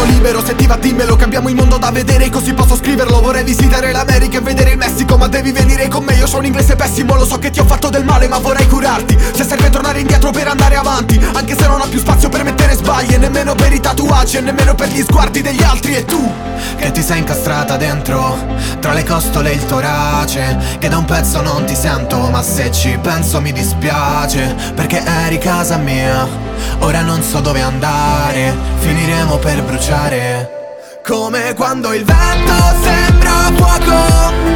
libero, se ti va dimmelo. Cambiamo il mondo da vedere così posso scriverlo. Vorrei visitare l'America e vedere il Messico, ma devi venire con me. Io sono un inglese pessimo, lo so che ti ho fatto del male, ma vorrei curarti. Se serve tornare indietro per andare avanti, anche se non ho più spazio per mettere sbagli, e nemmeno per i tatuaggi, e nemmeno per gli sguardi degli altri. E tu, che ti sei incastrata dentro, tra le costole e il torace, che da un pezzo non ti sento, ma se ci penso mi dispiace, perché eri casa mia, ora non so dove andare, finiremo per bruciare. Come quando il vento sembra fuoco